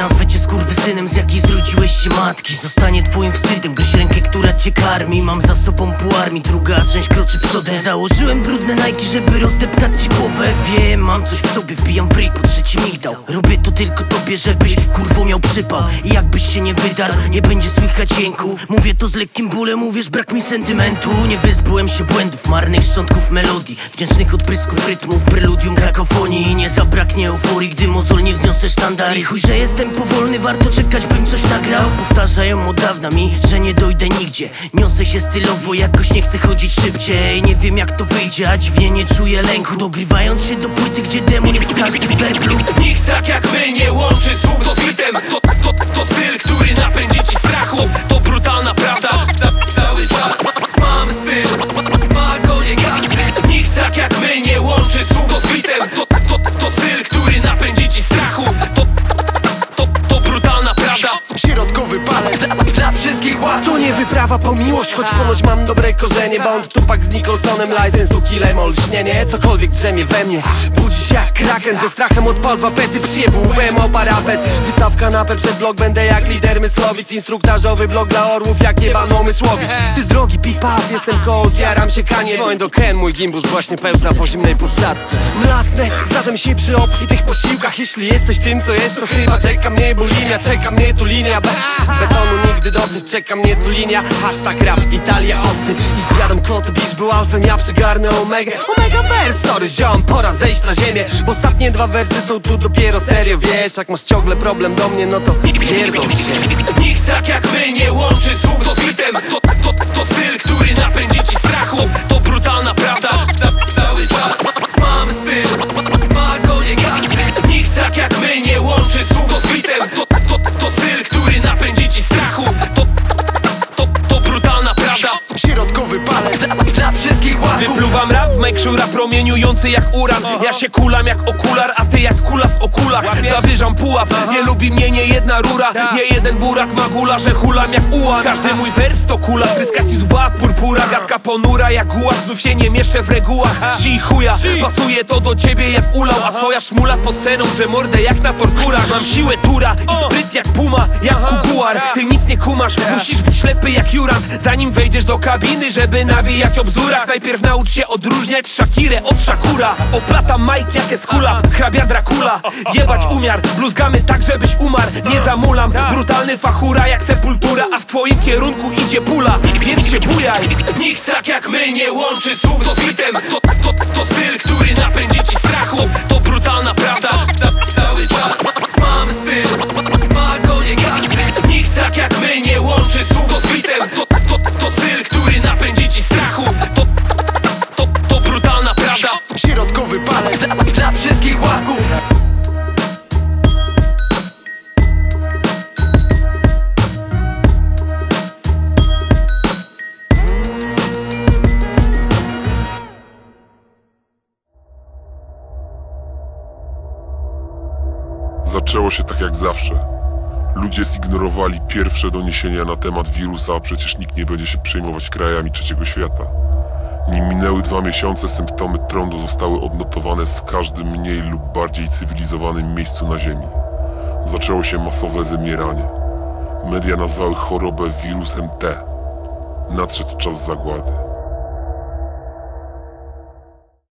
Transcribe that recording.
nazwę cię skurwysynem, z jakiej zrodziłeś się matki. Zostanie twoim wstydem, gość rękę, która cię karmi. Mam za sobą pół armii, druga część kroczy przodem. Założyłem brudne Nike, żeby rozdeptać ci głowę. Wiem, mam coś w sobie, wbijam w ryj po trzeci migdał. Robię to tylko tobie, żebyś kurwą miał przypał. I jakbyś się nie wydarł, nie będzie słychać jęku. Mówię to z lekkim bólem, uwierz, brak mi sentymentu. Nie wyzbyłem się błędów, marnych szczątków melodii, wdzięcznych odprysków rytmów, preludium kakofonii. Nie zabraknie euforii, gdy mozol nie wzniosę sztandar. I chuj, że jestem powolny, warto czekać, bym coś nagrał. Powtarzają od dawna mi, że nie dojdę nigdzie. Niosę się stylowo, jakoś nie chcę chodzić szybciej. Nie wiem jak to wyjdzie, a dźwięk nie czuję lęku. Dogrywając się do płyty, gdzie demon jest w każdym werblu. Nikt tak jak my nie łączy słów z rytmem. To styl, który napędzi ci strachu. To brutalna prawda. Cały czas mamy styl, ma go nie każdy. Nikt tak jak my nie łączy słów z rytmem. To styl, który napędzi ci strachu. To brutalna prawda. Środkowy palec dla wszystkich ład. to nie wyprawa po miłość, choć ponoć mam dobre korzenie. Bond, Tupac z Nicholsonem, License to Kill, olśnienie. Cokolwiek drzemie we mnie, budzi się jak kraken. Ze strachem odpal dwa pety, przyjebł łbem o parapet. Wystawka na przed blok, będę jak lider Mysłowic. Instruktażowy blok dla orłów, jak jebano Mysłowicz. Ty z drogi pick-up, jestem cold, jaram się kanie. Dzwoń do Ken, mój gimbus właśnie pełza po zimnej posadce. Mlasne, zdarza mi się przy obfitych posiłkach. Jeśli jesteś tym, co jest, to chyba czeka mnie bulimia. Czeka mnie tu linia betonu, nigdy dosyć. Czeka mnie tu linia, hashtag rap, Italia osy. I zjadam kloty, bisz był alfem, ja przygarnę omegę. Omega vers, sorry ziom, pora zejść na ziemię. Bo ostatnie dwa wersy są tu dopiero serio. Wiesz, jak masz ciągle problem do mnie, no to pierdol się. Nikt tak jak my nie łączy słów z rytmem. To styl, który napędzi ci strachu. To brutalna prawda. Cały czas mamy styl, ma go nie każdy. Nikt tak jak my nie łączy słów z rytmem. To styl, który napędzi ci strachu. To brutalna prawda. Środkowy palec dla wszystkich ładów. Wypluwam rap w mekshura promieniujący jak uran. Ja się kulam jak okular, a ty jak kula z okulach. Zawyżam pułap, nie lubi mnie nie jedna rura. Nie jeden burak ma gula, że hulam jak ułan. Każdy mój wers to kula, tryska ci z łba purpura. Gadka ponura jak gułak, znów się nie mieszczę w regułach. Si chuja, pasuje to do ciebie jak ulał. A twoja szmula pod sceną, że mordę jak na torturach. Mam siłę tura i spryt jak puma, jak kuguar. Ty nic nie kumasz, musisz być ślepy jak Jurand. Zanim wejdziesz do kabiny, żeby nawijać o bzdurach. Najpierw naucz się odróżniać Shakirę od Shakura. Oplatam Mike jak Eskula, hrabia Dracula. Jebać umiar, bluzgamy tak żebyś umarł. Nie zamulam, brutalny fachura jak Sepultura. A w twoim kierunku idzie pula, więc się bujaj. Nikt tak jak my nie łączy słów z rytmem. To styl, który napędzi ci strachu. To brutalna prawda. Cały czas mamy styl, ma go nie każdy. Nikt tak jak my nie łączy słów z rytmem. To styl, który napędzi ci strachu. To brutalna prawda. Środkowy palec dla wszystkich łaków. Zaczęło się tak jak zawsze. Ludzie zignorowali pierwsze doniesienia na temat wirusa, a przecież nikt nie będzie się przejmować krajami trzeciego świata. Nim minęły 2 miesiące, symptomy trądu zostały odnotowane w każdym mniej lub bardziej cywilizowanym miejscu na Ziemi. Zaczęło się masowe wymieranie. Media nazwały chorobę wirusem T. Nadszedł czas zagłady.